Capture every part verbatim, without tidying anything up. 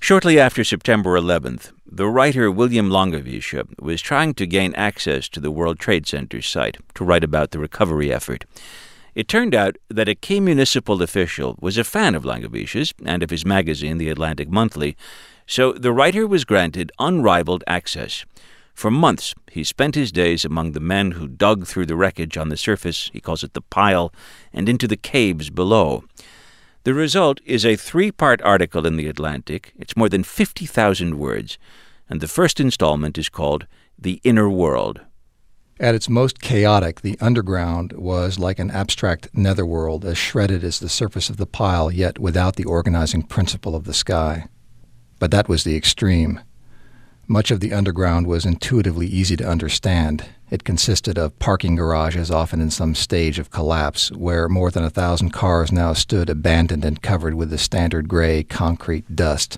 Shortly after September eleventh, the writer William Langewiesche was trying to gain access to the World Trade Center site to write about the recovery effort. It turned out that a key municipal official was a fan of Langewiesche's and of his magazine, The Atlantic Monthly, so the writer was granted unrivaled access. For months, he spent his days among the men who dug through the wreckage on the surface, he calls it the pile, and into the caves below. The result is a three-part article in The Atlantic. It's more than fifty thousand words, and the first installment is called The Inner World. At its most chaotic, the underground was like an abstract netherworld, as shredded as the surface of the pile, yet without the organizing principle of the sky. But that was the extreme. Much of the underground was intuitively easy to understand. It consisted of parking garages, often in some stage of collapse, where more than a thousand cars now stood abandoned and covered with the standard gray concrete dust.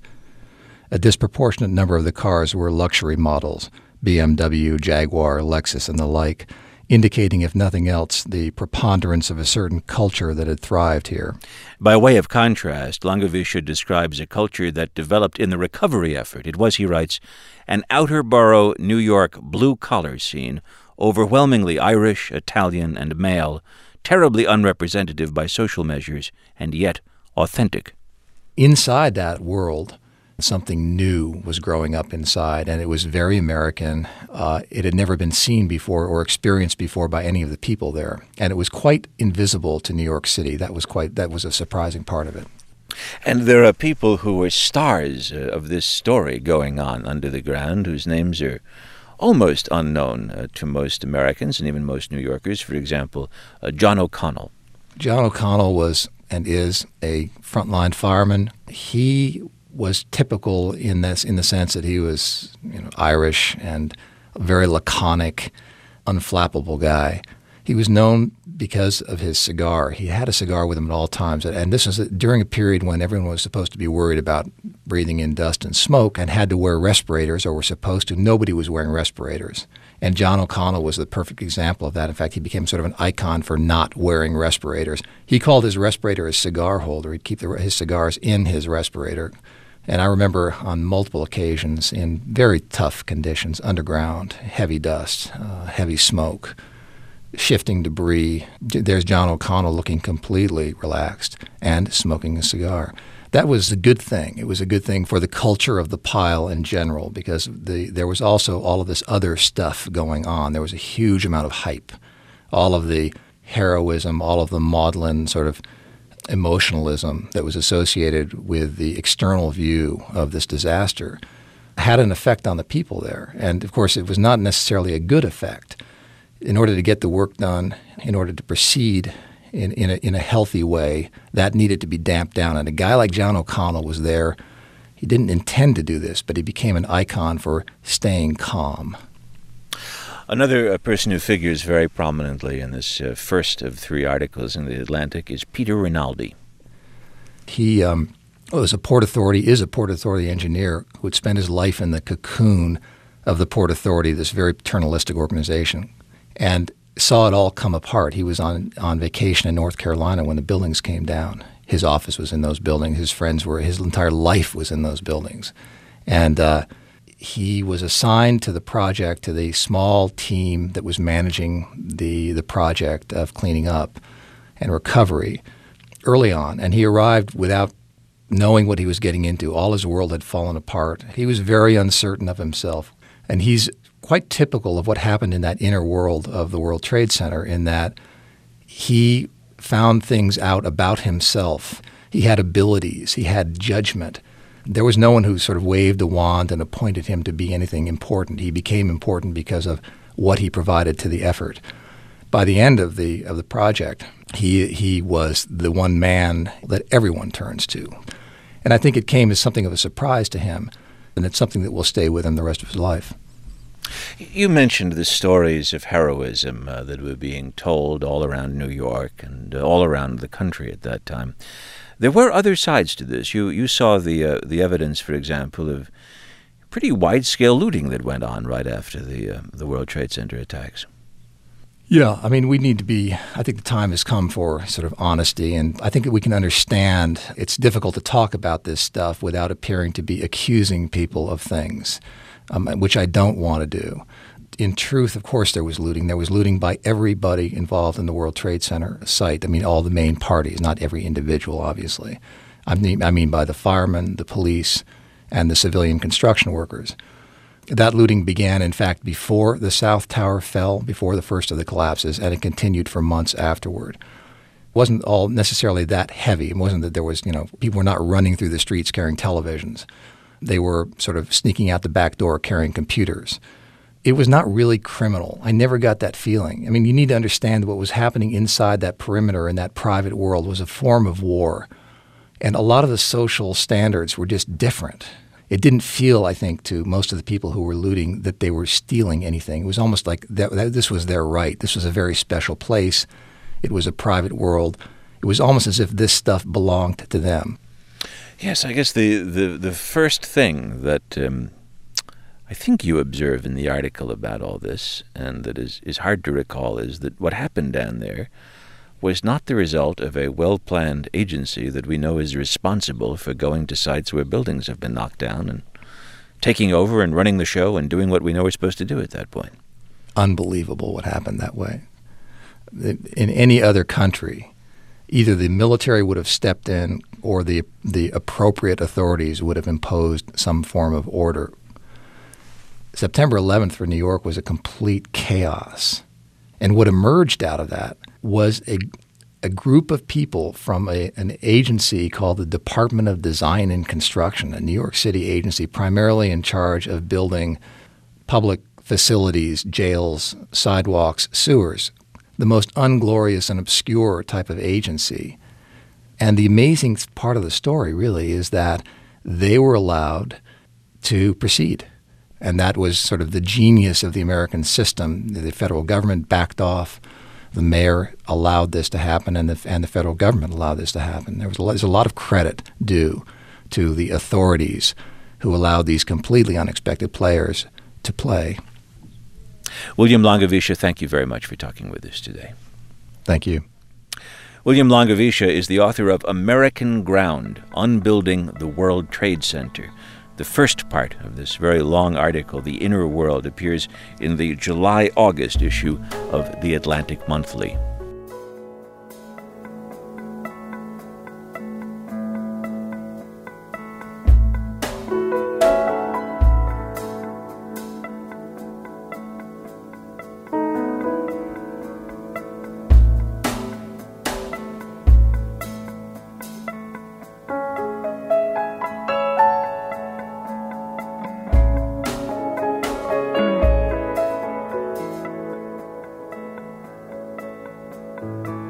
A disproportionate number of the cars were luxury models, B M W, Jaguar, Lexus, and the like, indicating, if nothing else, the preponderance of a certain culture that had thrived here. By way of contrast, Langewiesche describes a culture that developed in the recovery effort. It was, he writes, an outer borough New York blue-collar scene, overwhelmingly Irish, Italian, and male, terribly unrepresentative by social measures, and yet authentic. Inside that world, something new was growing up inside, and it was very American. Uh, it had never been seen before or experienced before by any of the people there, and it was quite invisible to New York City. That was quite that was a surprising part of it. And there are people who were stars uh, of this story going on under the ground, whose names are almost unknown uh, to most Americans and even most New Yorkers. For example, uh, John O'Connell. John O'Connell was and is a frontline fireman. He was typical in this, in the sense that he was, you know, Irish and a very laconic, unflappable guy. He was known because of his cigar. He had a cigar with him at all times, and this was during a period when everyone was supposed to be worried about breathing in dust and smoke and had to wear respirators, or were supposed to. Nobody was wearing respirators, and John O'Connell was the perfect example of that. In fact, he became sort of an icon for not wearing respirators. He called his respirator his cigar holder. He'd keep the, his cigars in his respirator. And I remember on multiple occasions in very tough conditions, underground, heavy dust, uh, heavy smoke, shifting debris, there's John O'Connell looking completely relaxed and smoking a cigar. That was a good thing. It was a good thing for the culture of the pile in general, because the, there was also all of this other stuff going on. There was a huge amount of hype, all of the heroism, all of the maudlin sort of emotionalism that was associated with the external view of this disaster had an effect on the people there. And, of course, it was not necessarily a good effect. In order to get the work done, in order to proceed in, in, a, in a healthy way, that needed to be damped down. And a guy like John O'Connell was there. He didn't intend to do this, but he became an icon for staying calm. Another uh, person who figures very prominently in this uh, first of three articles in The Atlantic is Peter Rinaldi. He um, was a Port Authority, is a Port Authority engineer who had spent his life in the cocoon of the Port Authority, this very paternalistic organization, and saw it all come apart. He was on, on vacation in North Carolina when the buildings came down. His office was in those buildings. His friends were, his entire life was in those buildings. And uh, he was assigned to the project, to the small team that was managing the, the project of cleaning up and recovery early on. And he arrived without knowing what he was getting into. All his world had fallen apart. He was very uncertain of himself. And he's quite typical of what happened in that inner world of the World Trade Center, in that he found things out about himself. He had abilities. He had judgment. There was no one who sort of waved a wand and appointed him to be anything important. He became important because of what he provided to the effort. By the end of the of the project, he he was the one man that everyone turns to. And I think it came as something of a surprise to him, and it's something that will stay with him the rest of his life. You mentioned the stories of heroism uh, that were being told all around New York and uh, all around the country at that time. There were other sides to this. You you saw the uh, the evidence, for example, of pretty wide-scale looting that went on right after the uh, the World Trade Center attacks. Yeah, I mean, we need to be, I think the time has come for sort of honesty, and I think that we can understand it's difficult to talk about this stuff without appearing to be accusing people of things, um, which I don't want to do. In truth, of course, there was looting. There was looting by everybody involved in the World Trade Center site. I mean, all the main parties, not every individual, obviously. I mean, I mean by the firemen, the police, and the civilian construction workers. That looting began, in fact, before the South Tower fell, before the first of the collapses, and it continued for months afterward. It wasn't all necessarily that heavy. It wasn't that there was, you know, people were not running through the streets carrying televisions. They were sort of sneaking out the back door carrying computers. It was not really criminal. I never got that feeling. I mean, you need to understand what was happening inside that perimeter in that private world was a form of war. And a lot of the social standards were just different. It didn't feel, I think, to most of the people who were looting that they were stealing anything. It was almost like that, that this was their right. This was a very special place. It was a private world. It was almost as if this stuff belonged to them. Yes, I guess the, the, the first thing that um, I think you observe in the article about all this, and that is, is hard to recall, is that what happened down there was not the result of a well-planned agency that we know is responsible for going to sites where buildings have been knocked down and taking over and running the show and doing what we know we're supposed to do at that point. Unbelievable what happened that way. In any other country, either the military would have stepped in or the the appropriate authorities would have imposed some form of order. September eleventh for New York was a complete chaos. And what emerged out of that was a, a group of people from a, an agency called the Department of Design and Construction, a New York City agency primarily in charge of building public facilities, jails, sidewalks, sewers, the most unglorious and obscure type of agency. And the amazing part of the story really is that they were allowed to proceed. And that was sort of the genius of the American system. The federal government backed off. The mayor allowed this to happen, and the, and the federal government allowed this to happen. There was a lot, there's a lot of credit due to the authorities who allowed these completely unexpected players to play. William Langewiesche, thank you very much for talking with us today. Thank you. William Langewiesche is the author of American Ground, Unbuilding the World Trade Center. The first part of this very long article, The Inner World, appears in the July-August issue of The Atlantic Monthly. Thank you.